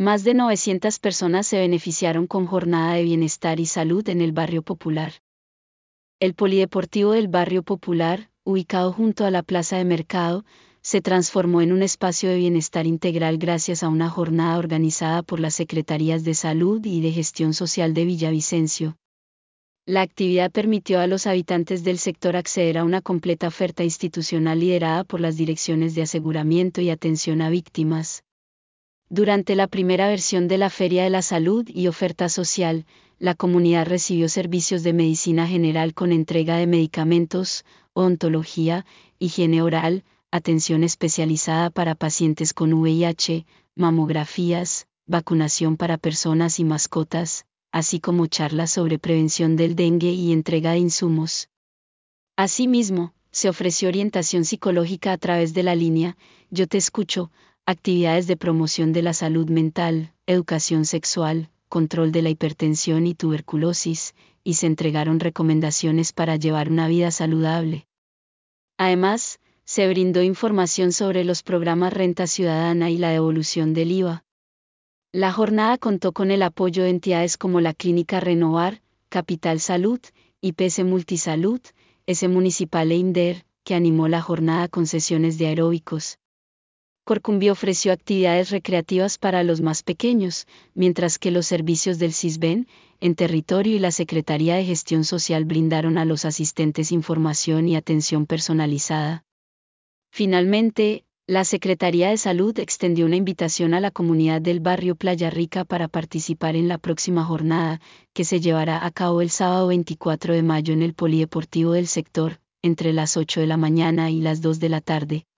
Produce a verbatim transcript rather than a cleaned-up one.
Más de novecientas personas se beneficiaron con jornada de bienestar y salud en el barrio popular. El polideportivo del barrio popular, ubicado junto a la plaza de mercado, se transformó en un espacio de bienestar integral gracias a una jornada organizada por las Secretarías de Salud y de Gestión Social de Villavicencio. La actividad permitió a los habitantes del sector acceder a una completa oferta institucional liderada por las direcciones de aseguramiento y atención a víctimas. Durante la primera versión de la Feria de la Salud y Oferta Social, la comunidad recibió servicios de medicina general con entrega de medicamentos, odontología, higiene oral, atención especializada para pacientes con V I H, mamografías, vacunación para personas y mascotas, así como charlas sobre prevención del dengue y entrega de insumos. Asimismo, se ofreció orientación psicológica a través de la línea Yo te escucho, actividades de promoción de la salud mental, educación sexual, control de la hipertensión y tuberculosis, y se entregaron recomendaciones para llevar una vida saludable. Además, se brindó información sobre los programas Renta Ciudadana y la devolución del I V A. La jornada contó con el apoyo de entidades como la Clínica Renovar, Capital Salud, I P S Multisalud, S Municipal e INDER, que animó la jornada con sesiones de aeróbicos. Corcumbí ofreció actividades recreativas para los más pequeños, mientras que los servicios del CISBEN, en territorio y la Secretaría de Gestión Social brindaron a los asistentes información y atención personalizada. Finalmente, la Secretaría de Salud extendió una invitación a la comunidad del barrio Playa Rica para participar en la próxima jornada, que se llevará a cabo el sábado veinticuatro de mayo en el Polideportivo del sector, entre las ocho de la mañana y las dos de la tarde.